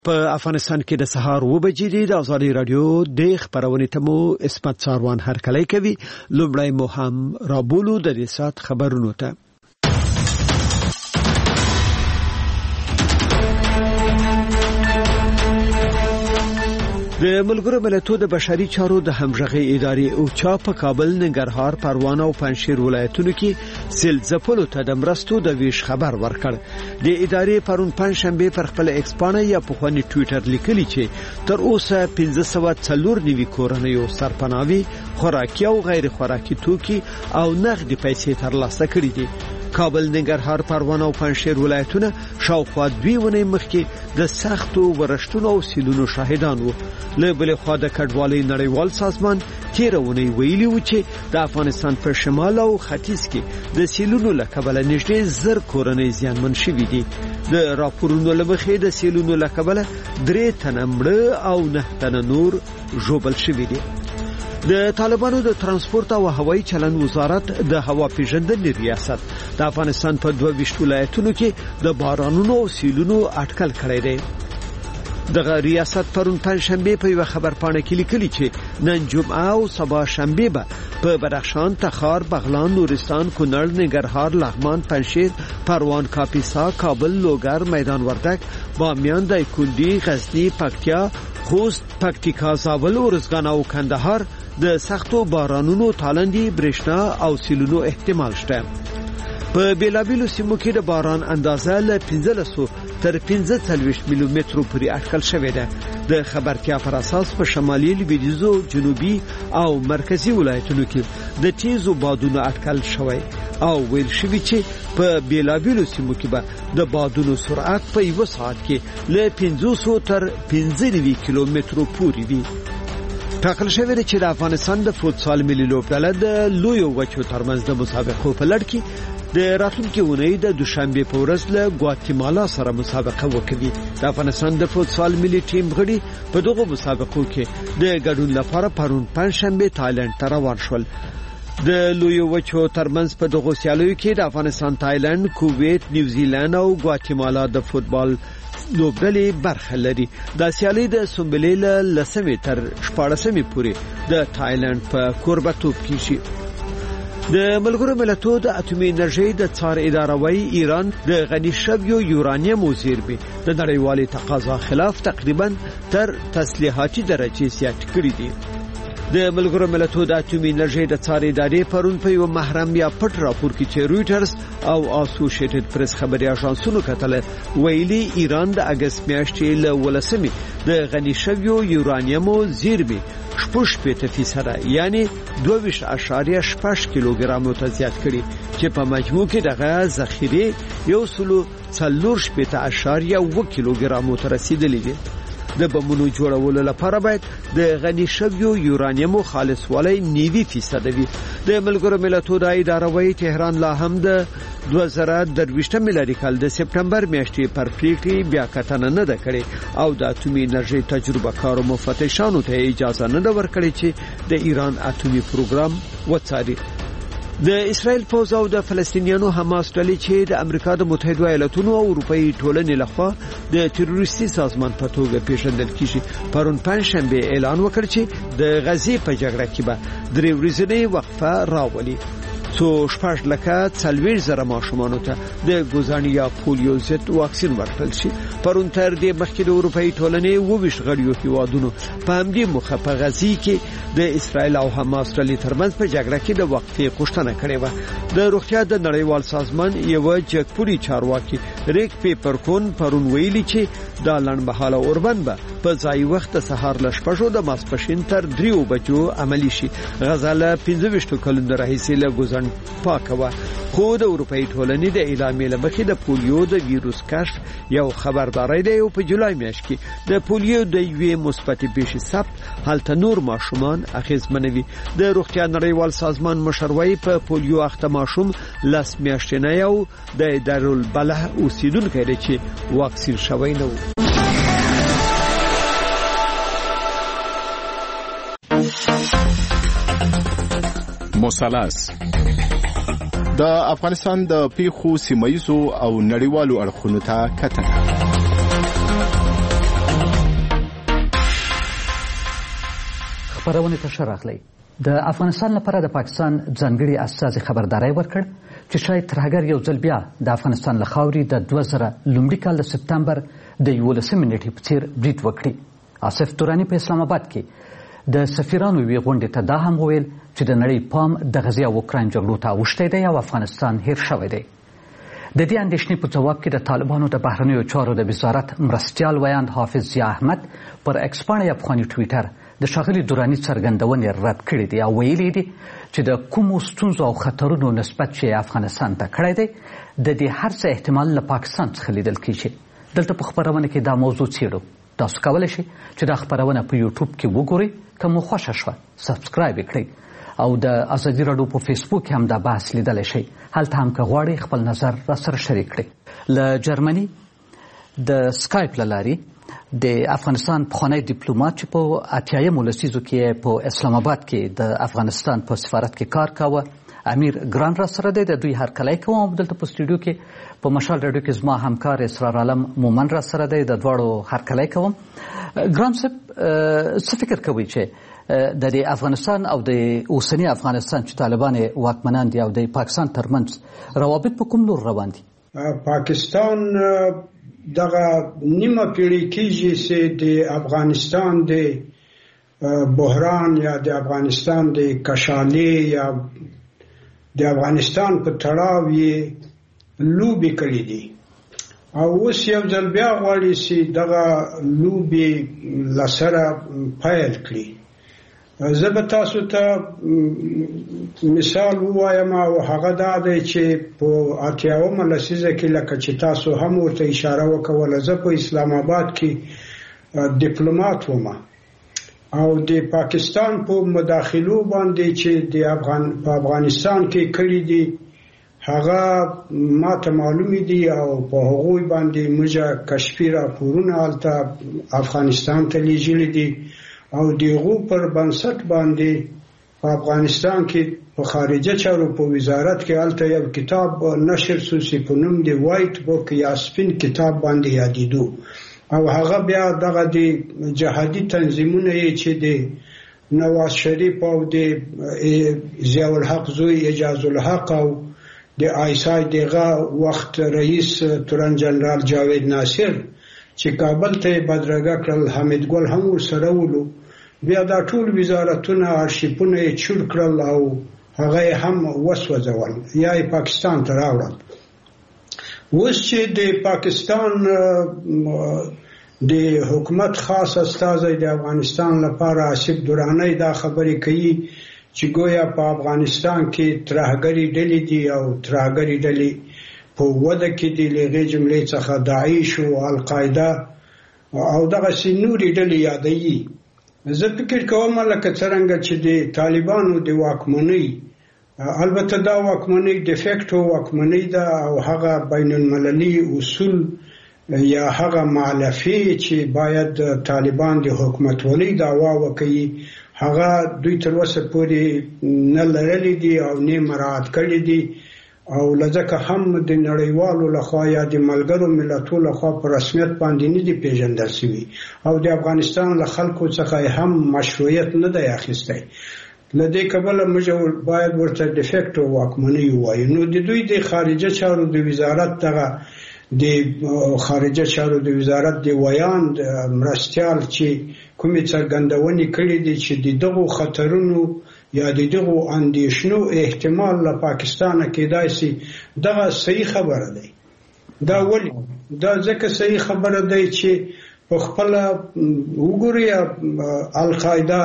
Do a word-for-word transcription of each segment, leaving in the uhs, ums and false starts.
په افغانستان کې د سهار و بجې د ازادي رادیو د خبرونې تمو اسمت ساروان هرکلی کوي. لومړی مو هم رابولو د دې سات خبرونو ته. د ملګرو ملتونو د بشري چارو د همغږي ادارې او چا په کابل، ننګرهار، پروان او پنځشیر ولایتونو کې سیل ځپلو ته د مرستو د ویش خبر ورکړ. د ادارې پرون پنځشنبه پر خپل ایکس پاڼه یا په خواني ټوئیټر لیکلي چې تر اوسه پنځه سوه څلور نوي کورنیو سرپناوي، خوراکي او غیر خوراکي توکي او نغدي پیسې ترلاسه کړې دي. کابل، ننګرهار، پروان او پنځشیر ولایتونه شاوخوا دوی ونې مخکې د سختو ورښتونو او سیلونو شاهدان وو. له بل خوا د کډوالۍ نړیوال سازمان تیرونی ویلي و چې د افغانستان په شمال او ختیځ کې د سیلونو له کبله نږدې زر کورنۍ زیانمن شوي دي. د راپورونو له مخې د سیلونو له کبله درې تنه مړه او نه تنه نور ژوبل شوي دي. د طالبانو د ترانسپورت او هوایي چلند وزارت د هوا پیژندنې ریاست د افغانستان په دوه ویشت ولایتونو کې د بارانونو او سیلونو اټکل کړی دی. دغه ریاست پرون پنځشنبه په یو خبر پاڼه کې لیکلي چې نن جمعه او سبا شنبه به په بدخشان، تخار، بغلان، نورستان، کونړ، ننګرهار، لغمان، پنځشیر، پروان، کاپیسا، کابل، لوګر، میدان وردګ، بامیان، دایکنډي، غزني، پکتیا، خوست، پکتیکا، زابل، ارزګان او کندهار د سختو بارانونو، تالندي، برېښنا او سیلونو احتمال شته. په بیلابیلو سیمو کې د باران اندازه له پنځلسو تر پنځه څلوېښت میلی مترو پورې اټکل شوې ده. د خبرتیا پر اساس په شمالي، لویدیځو، جنوبي او مرکزي ولایتونو کې د تیزو بادونو اټکل شوی او ویل شوی چې په بیلابیلو سیمو کې به د بادونو سرعت په یو ساعت کې له پنځوسو تر پنځه نوي کیلومترو پورې وي. ټاکل شوی دی چې د افغانستان د فوتسال ملي لوبډله د لویو وچو ترمنځ د مسابقو په لړ کې د راتلونکي اونۍ د دوشنبه په ورځ له ګواتیمالا سره مسابقه وکړي. د افغانستان د فوتسال ملي ټیم غړي په دغه مسابقو کې د ګډون لپاره پرون پنځشنبه تایلند ته روان شول. د لویو وچو ترمنځ په دغه سیالیو کې د افغانستان، تایلند، کویت، نیوزیلند او ګواتیمالا د فوتبال لوبډلې برخه لري. د سیالي د سنبلې له لسمې تر شپاړسمې پورې د تایلند په کوربتوب کې شي. د ملګرو ملتونو د اټومي انرژي د څار اداره وايي ایران د غني شویو یورانیم زیرمې د نړیوالې تقاضا خلاف تقریبا تر تسلیحاتي درجه زیات کړې دي. د ملګرو ملتونو د اټومي انرژي د څار ادارې پرون په یو محرم یا پټ راپور کې چې رويټرز او اسوسییټډ پریس خبري اژانسونو کتل ویلي ایران د اگست میاشتې له ولسمې د غني شویو یورانیم زیرمې شپږ شپېته فیصده یعنی دوه ویشت اعشاریه شپږ کیلوګرامو ته زیات کړي چې په مجموع کې دغه ذخیره یو سلو څلور شپېته اعشاریه اووه کیلوګرامو ته رسیدلې دي. د بمونو جوړولو لپاره باید د غني شویو یورانیمو خالصوالی نوي فیصد وي. د ملګرو ملتونو د اداره وايي تهران لا هم د دوه زره درویشتم میلادي کال د سپټمبر میاشتې پر پریکړې بیا کتنه نه ده کړې او د اټومي انرژي تجربه کارو مفتشانو ته اجازه نه ده ورکړې چې د ایران اټومي پروګرام وڅاري. د اسرائیل پوځ او د فلسطینیانو حماس ډلې چې د امریکا د متحده ایالاتونو او اروپאי ټولنې لخوا د تروریستي سازمان په توګه پیژندل کیږي پرون پنځشنبه اعلان وکړ چې د غزې په جګړه کې به درې ورځې وقفه راولي. څو شپږ لکه څلوېښت زره ماشومانو ته د ګوزاني یا پولیو ضد واکسین ورکړل شي. پرون تر دې مخکې د اروپאי ټولنې اووه غړیو هیوادونو په همدې موخه په غزې کې د اسرائیل او حماس ډلې ترمنځ په جګړه کې د وقفې غوښتنه کړې و. د روغتیا د نړیوال سازمان یو جګپوري چارواکي ریک پیپرکون پرون ویلي چې دا لنډمهاله اوربند به په ځای وخت سهار ل شپږو د ماسپښین تر دریو بجو عملی شي. غزاله پنځه ویشت کلونه راهیسې له ګوزن پاکه خو د اروپאי ټولنې د اعلامیې لمخې د پولیو د ویروس کشف یو خبرداري دی او په جولای میاشت کې د پولیو د یوې مثبتې پیښې ثبت هلته نور ماشومان اغیزمنوي. د روغتیا نړیوال سازمان مشروعي په پولیو اخته ماشوم لس میاشتې نه یو د دارالبلح اوسیدونکی دی چې واکسین شوی نه و. مثلث د افغانستان د پیښو سیمایزو او نړیوالو اړخونو ته کتنه. خبرونه ته ښه راغلی. د افغانستان لپاره د پاکستان ځانګړي استازي خبرداری ورکړ چې شاید ترهګر یو ځل بیا د افغانستان له خاورې د دوه زره لومړي کال د سپتمبر د یولسمې نیټې په څېر برید وکړي. آصف توراني په اسلام آباد کې د سفیرانو یوې غونډې ته دا هم وویل چې د نړۍ پام د غزې او اوکراین جګړو ته اوښتی دی او افغانستان هیر شوی دی. د دې اندېښنې په جواب کې د طالبانو د بهرنیو چارو د وزارت مرستیال ویاند حافظ ضیا احمد پر ایکس پاڼه یا پخواني ټویټر د ښاغلي دراني څرګندونې رد کړې دي او ویلي دي چې د کومو ستونزو او خطرونو نسبت چې افغانستان ته کړی دی د دې هر څه احتمال له پاکستان څخه لیدل کېږي. دلته په خپرونه کې دا موضوع څېړو. تاسو کولی شئ چې دا خپرونه په یوټیوب کې وګورئ. که مو خوښه شوه سبسکرایب یې کړئ او د ازادي راډیو په فیسبوک کې هم دا بحث لیدلی شئ. هلته هم که غواړئ خپل نظر راسره شریک کړئ. له جرمني د سکایپ له لارې د افغانستان پخوانی ډیپلومات چې په اتیایمو لسیزو کې په اسلام آباد کې د افغانستان په سفارت کې کار کاوه امیر ګران را سره دی. د دوی هرکلی کوم. دلته په سټوډیو کې په مشال راډیو کې زما همکار اسرار عالم مومن را سره دی. د دواړو هرکلی کوم. ګران صاحب څه فکر کوئ چې د دې افغانستان او د اوسني افغانستان چې طالبان واکمنان دي او د پاکستان ترمنځ روابط په کوم لور روان دي؟ پاکستان دغه نیمه پیړۍ کېږي چې د افغانستان د بحران یا د افغانستان د کشالۍ یا د افغانستان په تړاو یې لوبې کړې دي او اوس یو ځل بیا غواړي چې دغه لوبې له سره پیل کړي. زه به تاسو ته مثال ووایم او هغه دا دی چې په اتیاومه لسیزه کې لکه چې تاسو هم ورته اشاره وکوله زه په اسلام آباد کې ډیپلومات وم او د پاکستان په مداخلو باندې چې د افغان په افغانستان کې کړي دي هغه ماته معلومې دي او په هغوی باندې موږ کشفي راپورونه هلته افغانستان ته لیږلي دي او دغه پر بنسټ باندې په افغانستان کې په خارجه چارو په وزارت کې هلته یو کتاب نشر شو چې په نوم دی وایټ بوک یا سپین کتاب باندې یادېدو او هغه بیا دغه د جهادي تنظیمونه یې چې د نواز شریف او د ضیاء الحق زوی اعجاز الحق او د آیسای دغه وخت رئیس تورن جنرال جاوید ناصر چې کابل ته بدرګه کړل حمید ګل هم ورسره ولو بیا دا ټول وزارتونه ارشیفونه یې چور کړل او هغه هم وسوځول یا پاکستان ته راوړل. اوس چې د پاکستان د حکومت خاص استازی د افغانستان لپاره آصف درانی دا خبرې کوي چې گویا په افغانستان کې ترهګري ډلې دي او ترهګري ډلې په وده کې د لغې جملې څخه داعش او القاعده او دغه نوري ډلې یادېږي. زه فکر کوم لکه څنګه چې د طالبانو د واکمنۍ البته دا واکمنۍ د فیکټو واکمنۍ ده او هغه بین المللي اصول یا هغه مالفي چې باید طالبان د حکومت ولې دعوا وکړي هغه دوی تر اوسه پورې نه لرلې دي او نه مراعات کړې دي او لږه هم د نړیوالو لخوا یا د ملګرو ملتونو لخوا په رسمیت باندې نه دي پیژندل شوي او د افغانستان له خلکو څخه هم مشروعیت نه دی اخیستی. لدې کبله موږ باید ورته د فیکټو واکمنۍ ووایو. نو د دوی د خارجه چارو د وزارت دغه د خارجه چارو د وزارت د ویاند مرستیال چې کومې څرګندونې کړې دي چې د دغو خطرونو یا د دغو اندېښنو احتمال له پاکستانه کېدای شي دغه صحیح خبره دی. دا ولې دا ځکه صحیح خبره دی چې په خپله وګورئ القاعده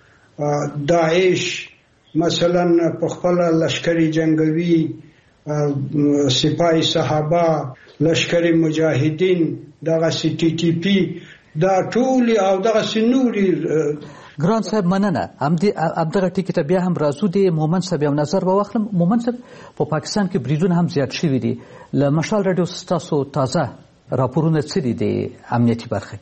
داعش مثلا په خپله لشکري جنګوي سپاه صحابه لشکري مجاهدین دغه سی ټي ټي پی دا ټول او دغه سنوري. ګران صاحب مننه. هم دې ابدغه ټکی ته بیا هم راځو. د مومن صاحب یو نظر به واخلم. مومن صاحب په پاکستان کې بریدونه هم زیات شوي دي. له مشال راډیو ستاسو تازه راپورونه څه دي د امنیتي برخې؟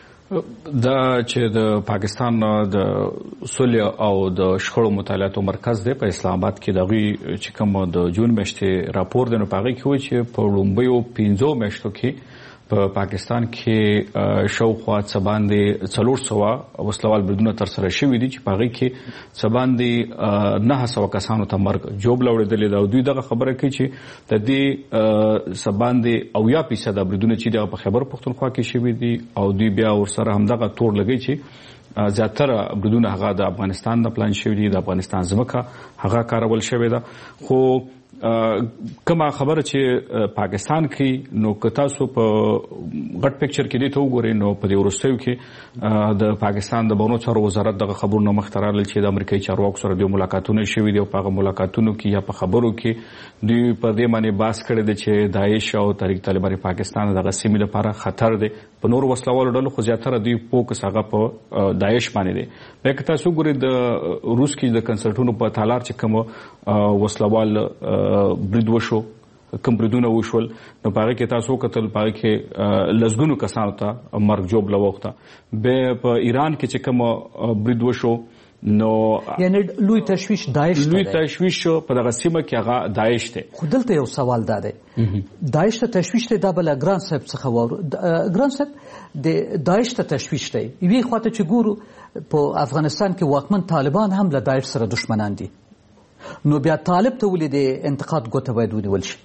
دا چې د پاکستان د صلح او د شخړو مطالعاتو مرکز دی په اسلام آباد کې دغه چې کوم د جون میاشتې راپور دی نو په هغه کې وایي چې په لومبیو پنځو میاشتو کې په پاکستان کې شاوخوا څه باندې څلور سوه وسلوال بریدونه ترسره شوي دي چې په هغې کې څه باندې نهه سوه کسانو ته مرګ ژوبله وړېدلې ده او دوی دغه خبره کوي چې د دې څه باندې اویا فیصده بریدونه چې دغه په خیبر پښتونخوا کې شوي دي او دوی بیا ورسره همدغه تور لګوي چې زیاتره بریدونه هغه د افغانستان نه پلان شوي دي، د افغانستان ځمکه هغه کارول شوې ده. خو کومه خبره چې پاکستان کې نو که تاسو په غټ پکچر کې دې ته وګورئ نو په دې وروستیو کې د پاکستان د بهرنیو چارو وزارت دغه خبرونه مخته راغلل چې د امریکایي چارواکو سره دوی ملاقاتونه شوي دي او په هغه ملاقاتونو کې یا په خبرو کې دوی په دې باندې بحث کړی دی چې داعش او تحریک طالبان پاکستان دغه سیمې لپاره خطر دی. په نور وسلوالو ډلو خو زیاتره دوی فوکس هغه په داعش باندې دی. بیا که تاسو وګورئ د روس کې د کنسرټونو په تالار چې کوم وسلوال برید وشو، کوم بریدونه وشول، نو په هغې کې تاسو وکتل په هغې کې لسګونو کسانو ته مرګ ژوبله واوښته. بیا په ایران کې چې کوم برید وشو نو یعنی لوی تشویش داعش ته لوی تشویش شو په دغه سیمه کې هغه داعش دی. خو دلته یو سوال دا دی، داعش ته تشویش دی، دا بله ګران صاحب څخه واورو. ګران صاحب د داعش ته تشویش دی، یوې خواته چې ګورو په افغانستان کې واکمن طالبان هم له داعش سره دشمنان دي، نو بیا طالب ته ولې د انتقاد ګوته باید ونیول شي؟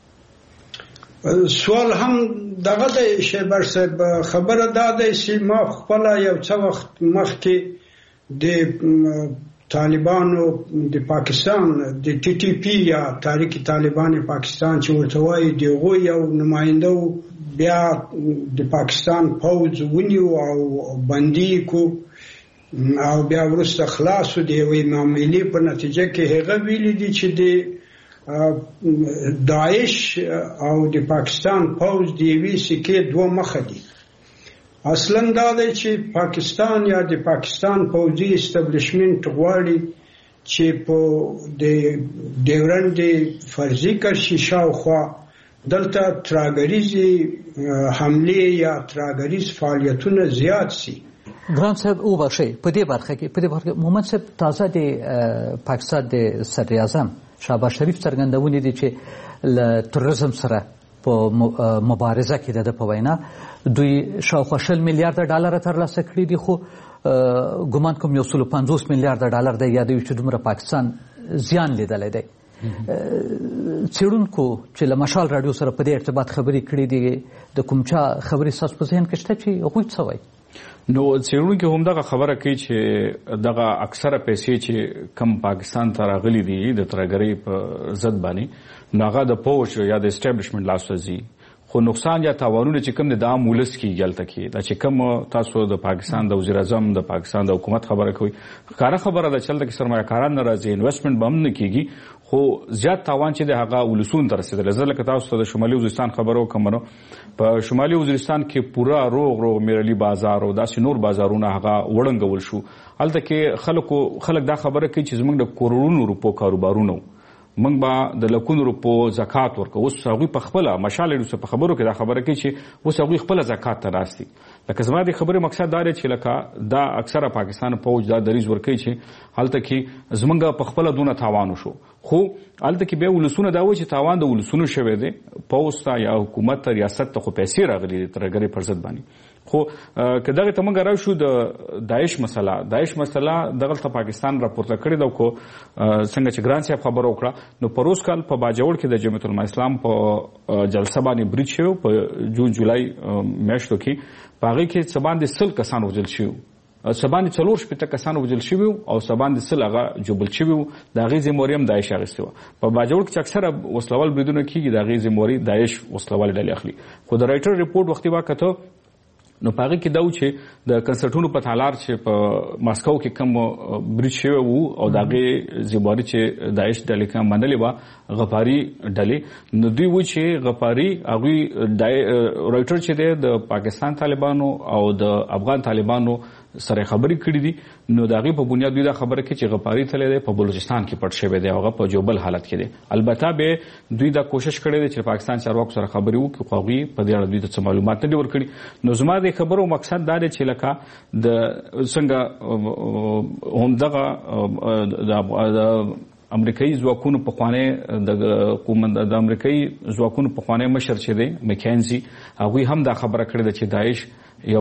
سوال هم دغه دی شیبر صاحب، خبره دا دی چې ما خپله یو څه وخت مخکې د طالبانو د پاکستان د ټي ټي پی یا تحریک طالبان پاکستان چې ورته وایي د هغوی یو نماینده بیا د پاکستان پوځ ونیو او بندي کړو او بیا وروسته خلاصو د یوې معاملې په نتیجه کې هغه ویلي دي چې د داعش او د پاکستان پوځ د یوې سکې دوه مخه دي. اصلا دا دی چې پاکستان یا د پاکستان پوځي استبلیشمنت غواړي چې په د ډیورنډ فرضي کرشي شاوخوا دلته تراګریزي حملې یا تراګریز فعالیتونه زیات سي. ګران صاحب وبخښئ، په دې برخه کې په دې برخه کې محمد صاحب تازه د پاکستان د صدر اعظم شهباز شریف څرګندونې دي چې له تروریزم سره په مبارزه کې د په وینا دوی شاوخوا شل میلیارډ ډالر ترلاسه کړي دي، خو ګمان کوم یو سل پنځوس میلیارډ ډالر دی یادوي چې دومره پاکستان زیان لیدلی دی. څېړونکو چې له مشال راډیو سره په دې ارتباط خبرې کړي دي، د کوم چا خبرې ستاسو په ذهن کې شته چې هغوی څه وایي؟ نو څېړونکي هم دغه خبره کوي چې دغه اکثره پیسې چې کم پاکستان ته راغلي دي د ترهګرۍ په ضد باندې، نو هغه د پوځ یا د اسټابلیشمنټ لاسته ځي، خو نقصان یا تاوانونه چې کوم د عام ولس کېږي هلته کې دا چې کوم تاسو د پاکستان د وزیر اعظم د پاکستان د حکومت خبره کوئ، ښکاره خبره ده چې هلته کې سرمایه‌کاران نه راځي، انویسټمنټ به هم نه کېږي، خو زیات تاوان چې د هغه ولسونو ته رسېدلی. زه لکه تاسو ته د شمالي وزیرستان خبره وکړم نو په شمالي وزیرستان کې پوره روغ روغ میرلي بازار او داسې نور بازارونه هغه وړنګول شو. هلته کې خلکو خلک دا خبره کوي چې زموږ د کروڑونو روپو کاروبارونه موږ به د لکونو روپو زکات ورکوو. اوس هغوی په خپله مشال په خبرو کې دا خبره کوي چې اوس هغوی خپله زکات ته ناست دي. لکه زما د خبرې مقصد دا دی چې لکه دا اکثره پاکستان پوځ دا دریځ ورکوي چې هلته کې زموږ په خپله دونه تاوان وشو، خو هلته کې بیا ولسونه دا وایي چې تاوان د ولسونو شوی دی، پوځ ته یا حکومت ته ریاست ته خو پیسې راغلي دي ترهګرۍ پر ضد باندې. خو که دغه ته موږ راشو د داعش مسله داعش مسله دغلته پاکستان راپورته کړې ده، خو څنګه چې ګران صاحب خبره وکړه نو پروس کال په باجوړ کې د جمعیت العلماء اسلام په جلسه باندې برید شوی په جون جولای میاشتو کې، په هغې کې څه باندې سل کسان وژل شوي، څه باندې څلور شپېته کسان وژل شوي او څه باندې سل هغه ژوبل شوي وو. د هغې ذمهواري هم داعش اخیستې وه. په باجوړ کې چې اکثره وسلوال بریدونه کېږي د هغې ذمهواري داعش وسلوالې ډلې اخلي. خو د رایټر رپورټ وختي واکته نو په هغې کې دا و چې د کنسرټونو په تالار چې په ماسکو کې کوم برید شوی وو او د هغې ذمهواري چې داعش ډلې کوم منلې وه غفاري ډلې، نو دوی و چې غفاري هغوی رایټر چې دی د پاکستان طالبانو او د افغان طالبانو سره خبرې کړې دي، نو د هغې په بنیاد دوی دا خبره کوي چې غفاري تللی دی په بلوچستان کې پټ شوی دی او هغه په جوبل حالت کې دی. البته به دوی دا کوشش کړی دی چې پاکستان چارواکو سره خبرې وکړي، خو هغوی په دې اړه دوی ته څه معلومات نه دي ورکړي. نو زما د خبرو مقصد دا دی چې لکه د څنګه همدغه د امریکایي ځواکونو په خوانه د حکومت د امریکایي ځواکونو په خوانه مشر چې دی مکینزي هغه هم دا خبره کړې ده چې داعش